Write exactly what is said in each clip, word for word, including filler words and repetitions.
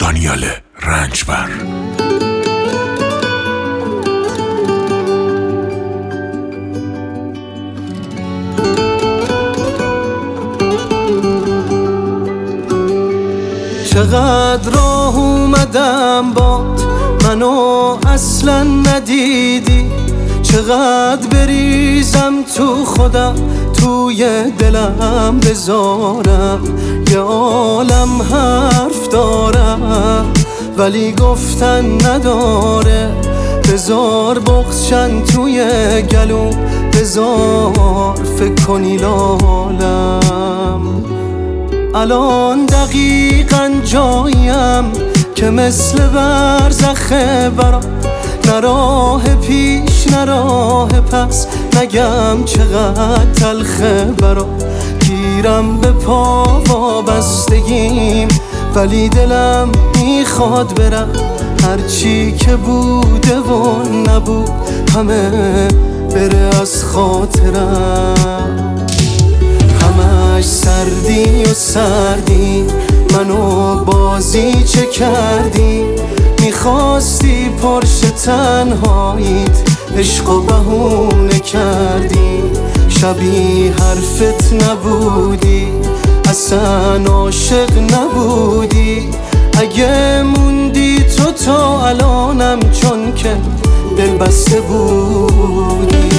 دانیال رنجبر. چقدر راه اومدم باد منو اصلا ندیدی، چقدر بریزم تو خودم توی دلم بذارم، یه عالم حرف دارم ولی گفتن نداره، بذار بغضشن توی گلوم، بذار فکر کنی لالم. الان دقیقاً جاییم که مثل برزخه برام، نه راه پیش نه راه پس، نگم چقدر تلخه برام. گیرم به پا وابستگیم ولی دلم میخواد برم، هرچی که بوده و نبود همه بره از خاطرم. همش سردی و سردی منو بازی چه کردی، میخواستی پرش تنهاییت عشق و بهونه کردی، شبیه حرفت نبودی اصلا عاشق نبودی، اگه موندی تو تا الانم چون که دل بسته بودی.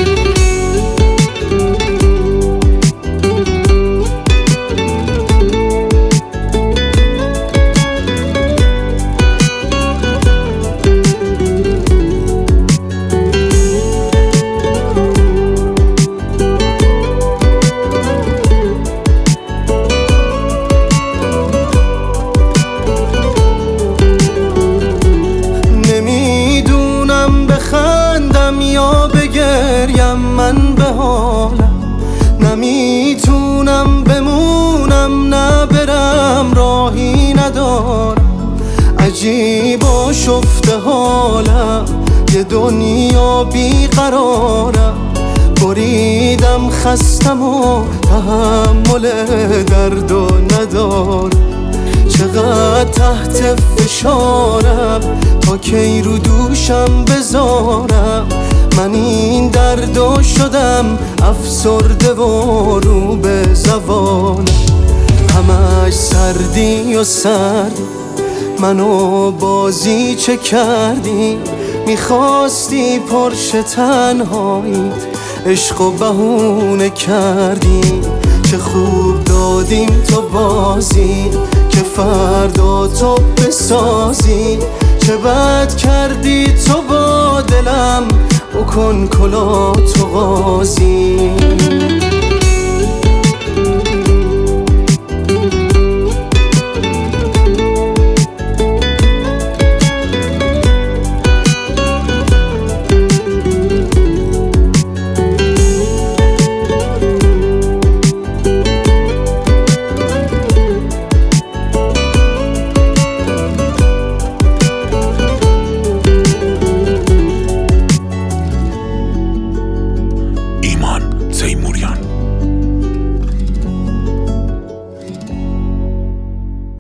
یا بگریم من به حالم، نمیتونم بمونم نبرم راهی ندارم، عجیب و شفته حالم یه دنیا بیقرارم، بریدم خستم و تحمل درد و ندارم، چقدر تحت فشارم تا کی رو دوشم بذارم، من این دردو شدم افسرده و رو به زوالم. همش سردی و سردی منو بازی چه کردی، میخواستی پرش تنهاییت عشق و بهونه کردی، چه خوب دادیم تو بازی که فردا تو بسازی، چه بد کردی تو با دلم بکن کلا تو قاضی.